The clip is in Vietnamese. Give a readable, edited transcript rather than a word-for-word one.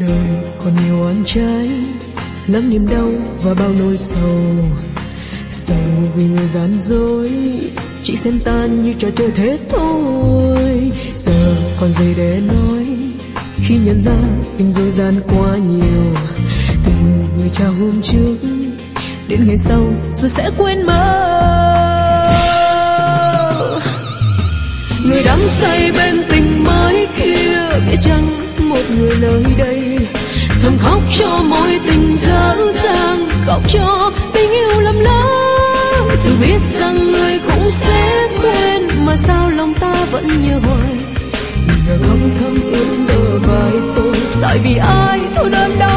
Đời còn nhiều oan trái, lắm niềm đau và bao nỗi sầu. Sầu vì người gian dối, chỉ xem tan như trò chơi thế thôi. Giờ còn gì để nói khi nhận ra tình dối gian quá nhiều. Tình người trao hôm trước đến ngày sau rồi sẽ quên mất. Người đắm say bên tình mới kia, biết chăng một người nơi đây thầm khóc cho mối tình dở dang, khóc cho tình yêu lầm lỡ. Dù biết rằng người cũng sẽ quên, mà sao lòng ta vẫn nhớ hoài. Giờ khóc thầm ướt bờ vai tôi, tại vì ai thôi đơn đau.